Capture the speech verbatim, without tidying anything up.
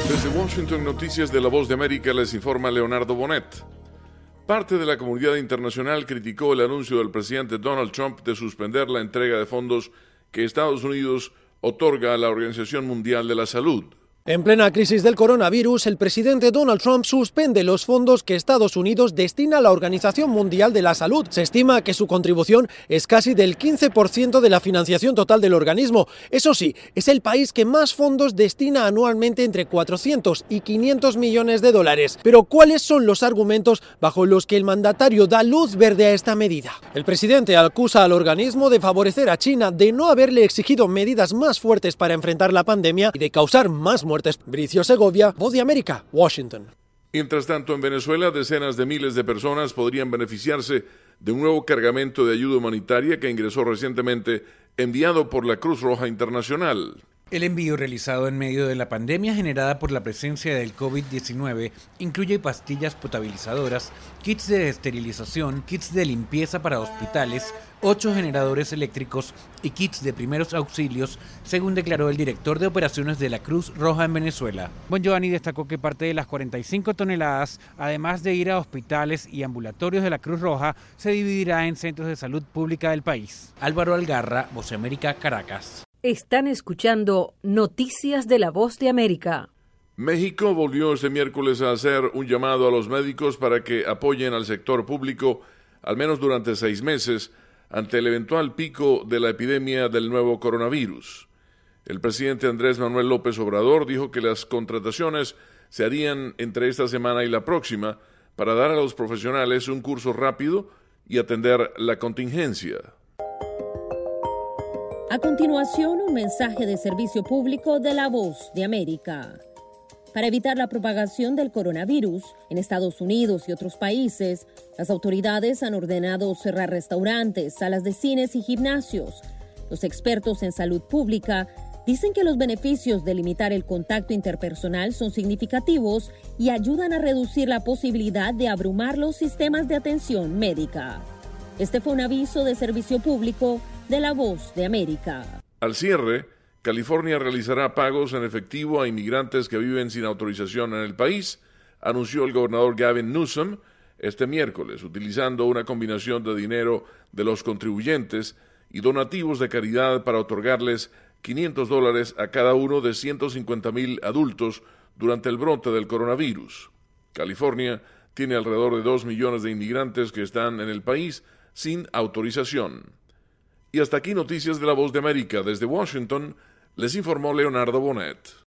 Desde Washington, Noticias de la Voz de América, les informa Leonardo Bonet. Parte de la comunidad internacional criticó el anuncio del presidente Donald Trump de suspender la entrega de fondos que Estados Unidos otorga a la Organización Mundial de la Salud. En plena crisis del coronavirus, el presidente Donald Trump suspende los fondos que Estados Unidos destina a la Organización Mundial de la Salud. Se estima que su contribución es casi del quince por ciento de la financiación total del organismo. Eso sí, es el país que más fondos destina anualmente, entre cuatrocientos y quinientos millones de dólares. Pero ¿cuáles son los argumentos bajo los que el mandatario da luz verde a esta medida? El presidente acusa al organismo de favorecer a China, de no haberle exigido medidas más fuertes para enfrentar la pandemia y de causar más muertes. Bricio Segovia, Voz de América, Washington. Mientras tanto, en Venezuela, decenas de miles de personas podrían beneficiarse de un nuevo cargamento de ayuda humanitaria que ingresó recientemente, enviado por la Cruz Roja Internacional. El envío realizado en medio de la pandemia generada por la presencia del COVID diecinueve incluye pastillas potabilizadoras, kits de esterilización, kits de limpieza para hospitales, ocho generadores eléctricos y kits de primeros auxilios, según declaró el director de operaciones de la Cruz Roja en Venezuela. Bongiovanni destacó que parte de las cuarenta y cinco toneladas, además de ir a hospitales y ambulatorios de la Cruz Roja, se dividirá en centros de salud pública del país. Álvaro Algarra, Voz de América, Caracas. Están escuchando Noticias de la Voz de América. México volvió este miércoles a hacer un llamado a los médicos para que apoyen al sector público, al menos durante seis meses, ante el eventual pico de la epidemia del nuevo coronavirus. El presidente Andrés Manuel López Obrador dijo que las contrataciones se harían entre esta semana y la próxima para dar a los profesionales un curso rápido y atender la contingencia. A continuación, un mensaje de servicio público de la Voz de América. Para evitar la propagación del coronavirus en Estados Unidos y otros países, las autoridades han ordenado cerrar restaurantes, salas de cines y gimnasios. Los expertos en salud pública dicen que los beneficios de limitar el contacto interpersonal son significativos y ayudan a reducir la posibilidad de abrumar los sistemas de atención médica. Este fue un aviso de servicio público de la Voz de América. Al cierre, California realizará pagos en efectivo a inmigrantes que viven sin autorización en el país, anunció el gobernador Gavin Newsom este miércoles, utilizando una combinación de dinero de los contribuyentes y donativos de caridad para otorgarles quinientos dólares a cada uno de ciento cincuenta mil adultos durante el brote del coronavirus. California tiene alrededor de dos millones de inmigrantes que están en el país sin autorización. Y hasta aquí Noticias de la Voz de América. Desde Washington, les informó Leonardo Bonet.